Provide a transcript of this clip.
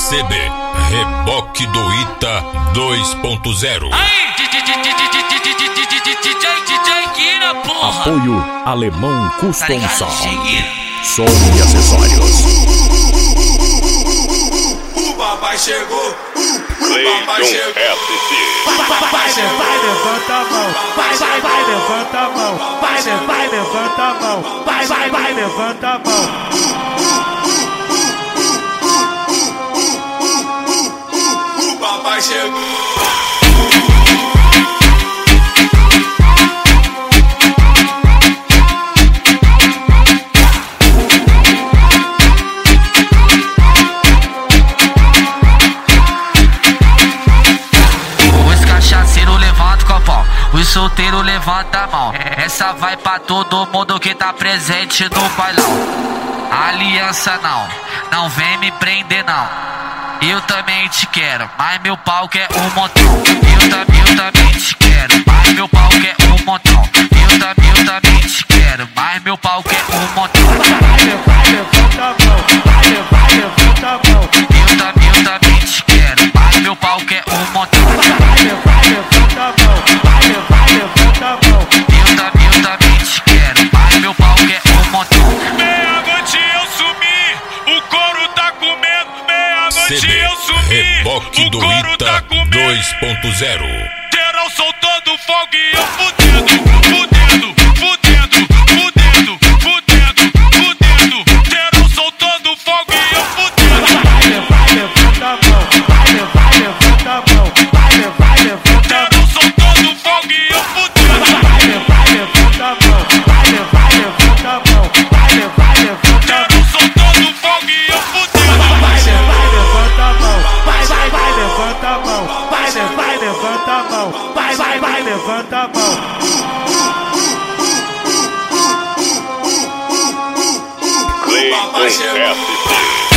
CB, Reboque do Ita 2.0. DJ Guina, porra. Apoio Alemão Custom Sound. Som e acessórios. O papai chegou. Cleiton SC. Vai, levanta a mão. Vai, levanta a mão. Vai, levanta a mão. Vai, levanta a mão. O papai chegou. Os solteiros levanta a mão. Essa vai pra todo mundo que tá presente no bailão. Aliança não vem me prender não. Eu também te quero, mas meu pau quer um montão. Eu também te quero, mas meu pau quer um montão. Eu também te quero, mas meu pau quer um montão. Vai, levanta a mão. Vai, levanta a mão. Eu também te quero, mas meu pau quer um montão. Vai, levanta a mão. Eu também te quero, mas meu pau quer um montão. Meia-noite eu sumi, o couro tá comendo. Meia-noite CB, eu sumi, Reboque do o couro Ita tá comendo. 2.0. Geral soltando fogo e eu fudendo. Geral soltando fogo e eu fudendo. Vai, levanta a mão. Vai, levanta a mão. Vai, levanta a mão. Geral soltando fogo e eu fudendo. Vai, levanta a mão. Vai, levanta a mão. Vai, levanta a mão. Geral soltando fogo e eu fudendo. Vai, levanta a mão. Vai, levanta a mão. Vai, levanta a mão. Vai, levanta a mão. Cleiton SC.